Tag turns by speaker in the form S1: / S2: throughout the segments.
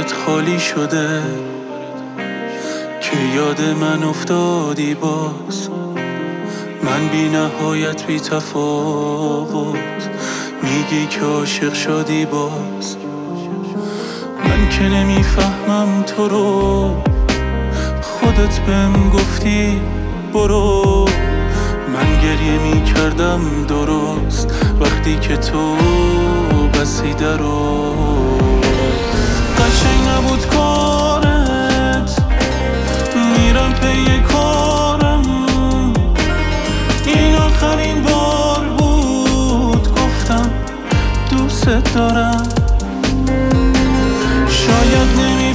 S1: دیوارت خالی شده که یاد من افتادی باز. من بی نهایت بی تفاوت میگی که عاشق شدی باز. من که نمیفهمم تو رو، خودت بهم گفتی برو. من گریه میکردم درست وقتی که تو بسی درو. قشنگ نبود کارت، میرم پی کارم. این آخرین بار بود گفتم دوست دارم. شاید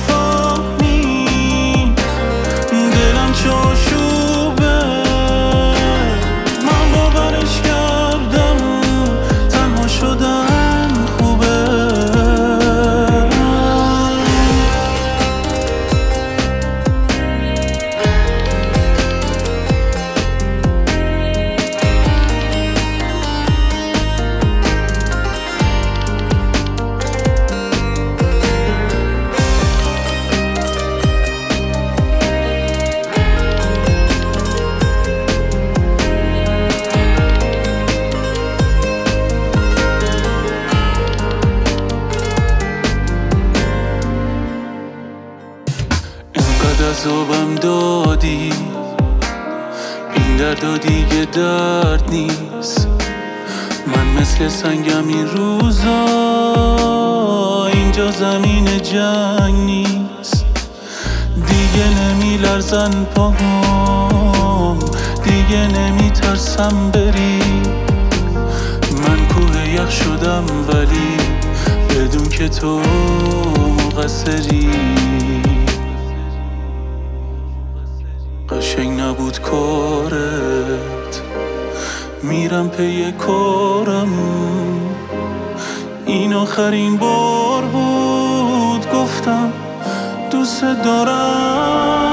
S1: نمیفهمی دلم چه آشوبه، من باورش کردم تنها شدن خوبه. عذابم دادی، این درد دیگه درد نیست. من مثل سنگم این روزا، اینجا زمین جنگ نیست. دیگه نمیلرزن پاهام، دیگه نمیترسم بری. من کوه یخ شدم ولی بدون که تو مقصری. قشنگ نبود کارت، میرم پی کارم. این آخرین بار بود گفتم دوست دارم.